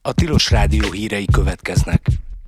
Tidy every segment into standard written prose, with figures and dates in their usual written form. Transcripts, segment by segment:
A Tilos Rádió hírei következnek.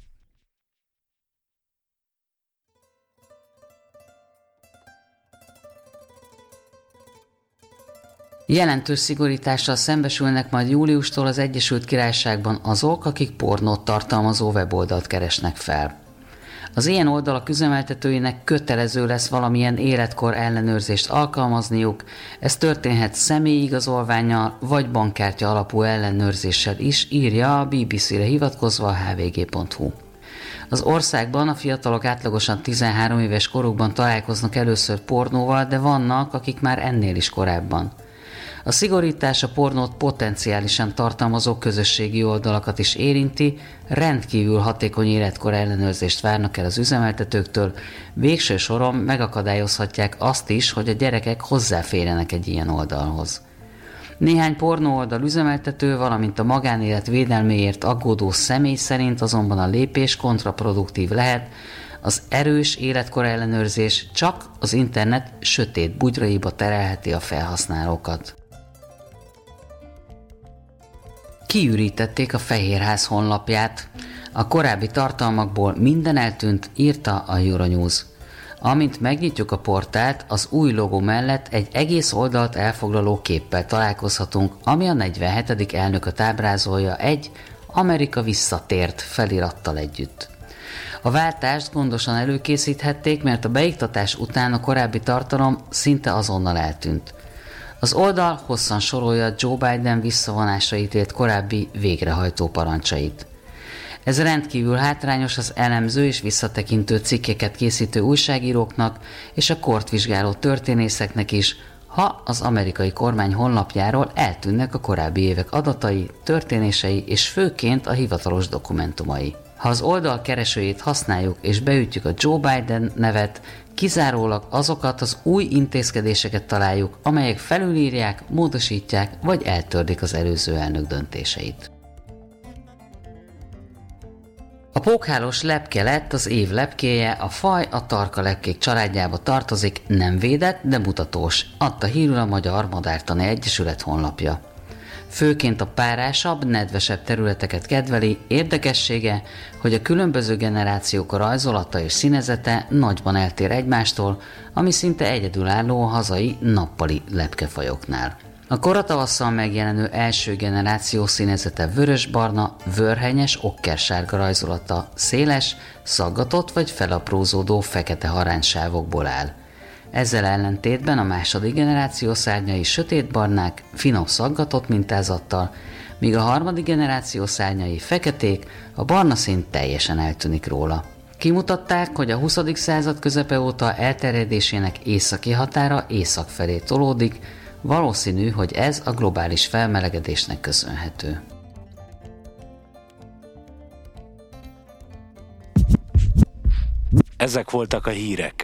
Jelentős szigorítással szembesülnek majd júliustól az Egyesült Királyságban azok, akik pornót tartalmazó weboldalt keresnek fel. Az ilyen oldalak üzemeltetőinek kötelező lesz valamilyen életkor ellenőrzést alkalmazniuk, ez történhet személyigazolvánnyal vagy bankkártya alapú ellenőrzéssel is, írja a BBC-re hivatkozva a hvg.hu. Az országban a fiatalok átlagosan 13 éves korukban találkoznak először pornóval, de vannak, akik már ennél is korábban. A szigorítás a pornót potenciálisan tartalmazó közösségi oldalakat is érinti, rendkívül hatékony életkor ellenőrzést várnak el az üzemeltetőktől, végső soron megakadályozhatják azt is, hogy a gyerekek hozzáférjenek egy ilyen oldalhoz. Néhány pornóoldal üzemeltető, valamint a magánélet védelméért aggódó személy szerint azonban a lépés kontraproduktív lehet, az erős életkor ellenőrzés csak az internet sötét bugyraiba terelheti a felhasználókat. Kiürítették a Fehérház honlapját. A korábbi tartalmakból minden eltűnt, írta a Euronews. Amint megnyitjuk a portált, az új logó mellett egy egész oldalt elfoglaló képpel találkozhatunk, ami a 47. elnököt ábrázolja egy Amerika visszatért felirattal együtt. A váltást gondosan előkészíthették, mert a beiktatás után a korábbi tartalom szinte azonnal eltűnt. Az oldal hosszan sorolja Joe Biden visszavonásra ítélt korábbi végrehajtó parancsait. Ez rendkívül hátrányos az elemző és visszatekintő cikkeket készítő újságíróknak és a kort vizsgáló történészeknek is, ha az amerikai kormány honlapjáról eltűnnek a korábbi évek adatai, történései és főként a hivatalos dokumentumai. Ha az oldal keresőjét használjuk és beütjük a Joe Biden nevet, kizárólag azokat az új intézkedéseket találjuk, amelyek felülírják, módosítják vagy eltörlik az előző elnök döntéseit. A pókhálós lepke lett az év lepkéje, a faj a tarka lepkék családjába tartozik, nem védett, de mutatós, adta hírül a Magyar Madártani Egyesület honlapja. Főként a párásabb, nedvesebb területeket kedveli, érdekessége, hogy a különböző generációk rajzolata és színezete nagyban eltér egymástól, ami szinte egyedülálló a hazai nappali lepkefajoknál. A koratavasszal megjelenő első generáció színezete vörösbarna, vörhenyes, okkersárga rajzolata, széles, szaggatott vagy felaprózódó fekete haránysávokból áll. Ezzel ellentétben a második generáció szárnyai sötétbarnák, finom szaggatott mintázattal, míg a harmadik generáció szárnyai feketék, a barna szín teljesen eltűnik róla. Kimutatták, hogy a 20. század közepe óta elterjedésének északi határa észak felé tolódik, valószínű, hogy ez a globális felmelegedésnek köszönhető. Ezek voltak a hírek.